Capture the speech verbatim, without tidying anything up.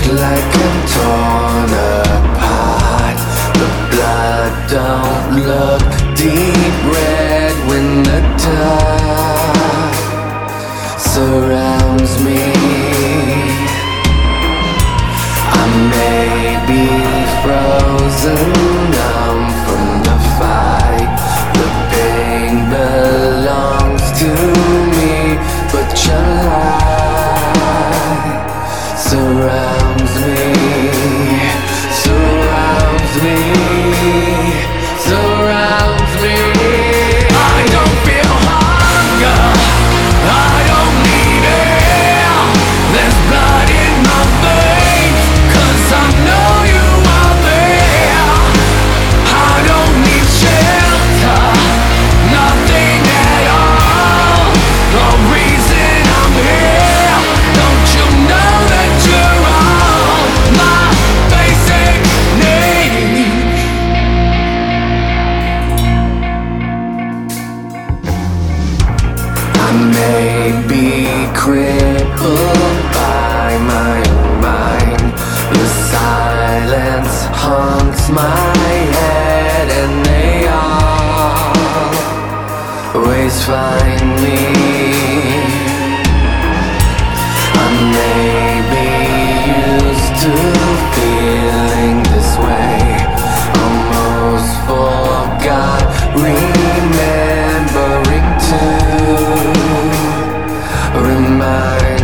like I'm torn apart. The blood don't look deep red when the dark surrounds me. I may be frozen numb from the fight. The pain belongs to me, but your light surrounds me, surrounds me, surrounds me. I don't feel hunger, I don't need air. There's blood in my veins, 'cause I know you are there. I don't need shelter, nothing at all. The reason I'm here, don't you know that you're all my basic needs? I may be crippled by my own mind. The silence haunts my head, and they always find me. I may be used to feeling this way, almost forgot remembering to remind